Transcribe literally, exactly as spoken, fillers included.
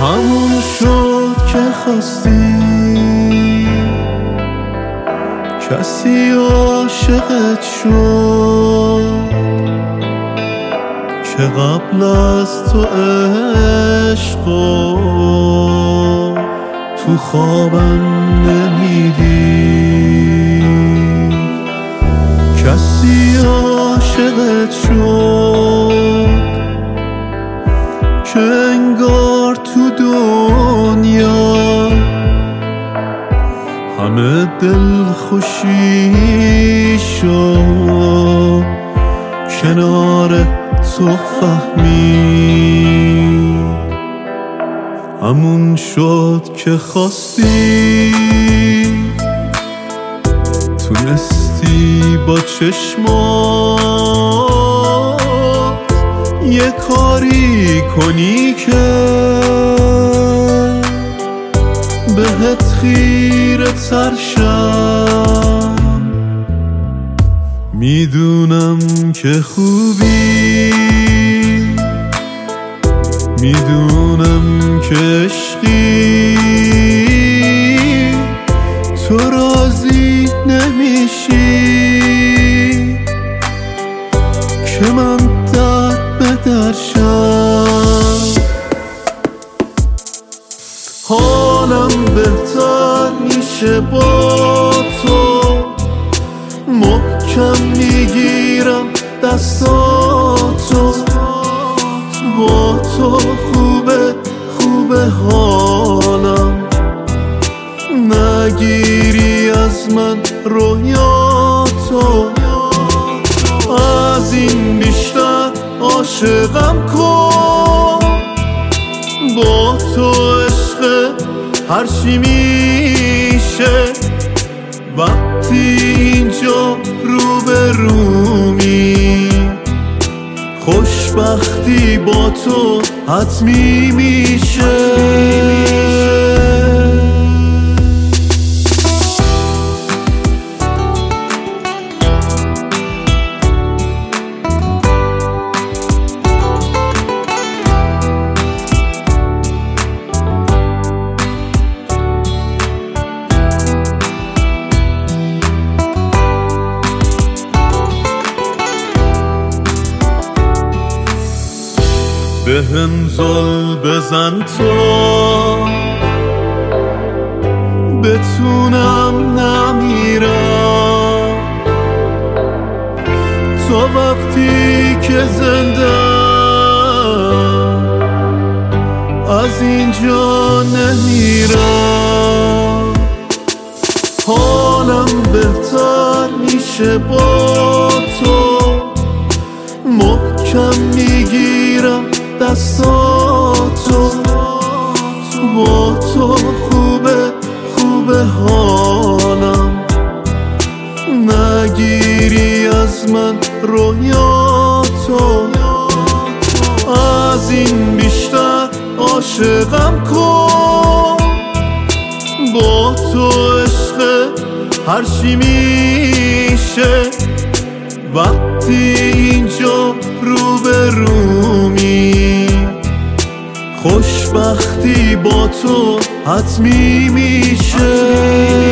همون شد که خواستی، کسی عاشقت شد که قبل از تو عشقو تو خوابم نمیدید. کسی عاشقت شد که انگار تو دنیا همه دل خوشی شد کنار تو فهمید. همون شد که خواستی، تونستی با چشمات یه کاری کنی که بهت خیره تر شم. میدونم که خوبی، میدونم که عشقی، تو راضی نمیشی که من در به در شم. حالم بهتر میشه با تو، محکم میگیرم دستاتو، با تو خوبه خوبه حالم. نگیری از من رویاتو، از این بیشتر عاشقم کن. با تو عشق هرچی میشه وقتی اینجا رو به رومی. خوشبختی با تو حتمی میشه. بهم زل بزن تو بتونم نمیرم، تو وقتی که زنده از اینجا نمیرم. حالم بهتر میشه با تو، محکم میگیرم دستاتو، با تو خوبه خوبه حالم. نگیری از من رویاتو، از این بیشتر عاشقم کن. با تو عشق هرچی میشه وقتی اینجا رو به رومی. خوشبختی با تو حتمی میشه.